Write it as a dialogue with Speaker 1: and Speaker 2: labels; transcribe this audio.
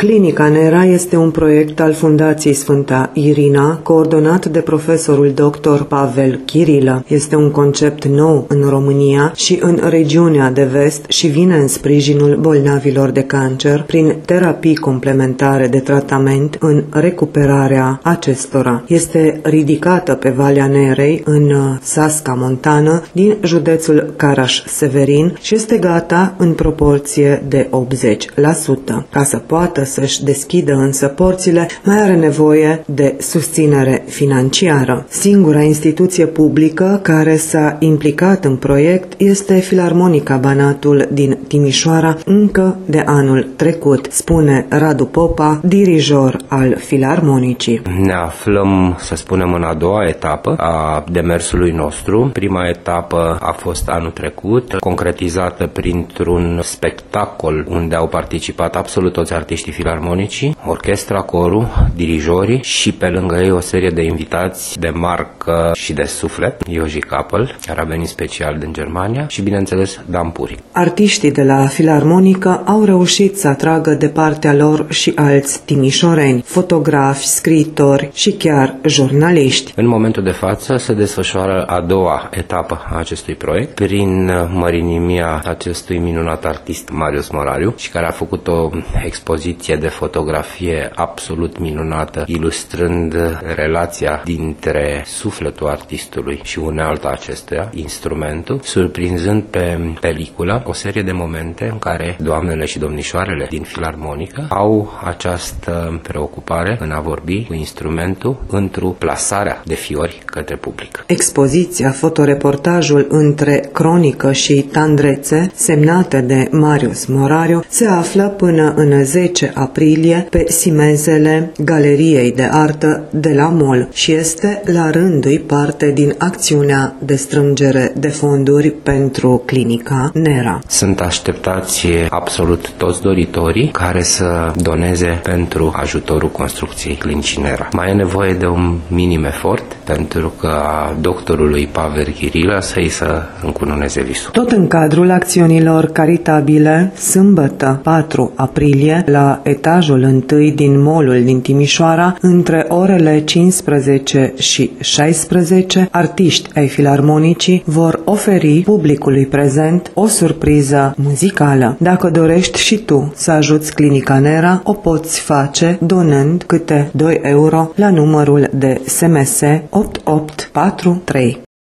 Speaker 1: Clinica Nera este un proiect al Fundației Sfânta Irina, coordonat de profesorul dr. Pavel Chirilă. Este un concept nou în România și în regiunea de vest și vine în sprijinul bolnavilor de cancer prin terapii complementare de tratament în recuperarea acestora. Este ridicată pe Valea Nerei, în Sasca Montană, din județul Caraș-Severin și este gata în proporție de 80%. Ca să poată să-și deschidă însă porțile, mai are nevoie de susținere financiară. Singura instituție publică care s-a implicat în proiect este Filarmonica Banatul din Timișoara încă de anul trecut, spune Radu Popa, dirijor al Filarmonicii.
Speaker 2: Ne aflăm, să spunem, în a doua etapă a demersului nostru. Prima etapă a fost anul trecut, concretizată printr-un spectacol unde au participat absolut toți artiștii filarmonicii, orchestra, corul, dirijorii și pe lângă ei o serie de invitați de marcă și de suflet, Joji Kappel, care a venit special din Germania, și bineînțeles Dan Puri.
Speaker 1: Artiștii de la Filarmonică au reușit să atragă de partea lor și alți timișoreni, fotografi, scriitori și chiar jurnaliști.
Speaker 2: În momentul de față se desfășoară a doua etapă a acestui proiect prin mărinimia acestui minunat artist Marius Morariu, și care a făcut o expoziție de fotografie absolut minunată, ilustrând relația dintre sufletul artistului și unealta acestuia, instrumentul, surprinzând pe peliculă o serie de momente în care doamnele și domnișoarele din Filarmonică au această preocupare în a vorbi cu instrumentul într-o plasarea de fiori către public.
Speaker 1: Expoziția, fotoreportajul între cronică și tandrețe, semnată de Marius Morariu, se află până în 10 aprilie pe simenzele Galeriei de Artă de la Mol și este la rândul parte din acțiunea de strângere de fonduri pentru Clinica Nera.
Speaker 2: Sunt așteptați absolut toți doritorii care să doneze pentru ajutorul construcției Clinicii Nera. Mai e nevoie de un minim efort pentru că doctorului Pavel Chirilă să-i să încununeze visul.
Speaker 1: Tot în cadrul acțiunilor caritabile, sâmbătă 4 aprilie, la etajul 1 din molul din Timișoara, între orele 15 și 16, artiști ai Filarmonicii vor oferi publicului prezent o surpriză muzicală. Dacă dorești și tu să ajuți Clinica Nera, o poți face donând câte 2 euro la numărul de SMS 8843.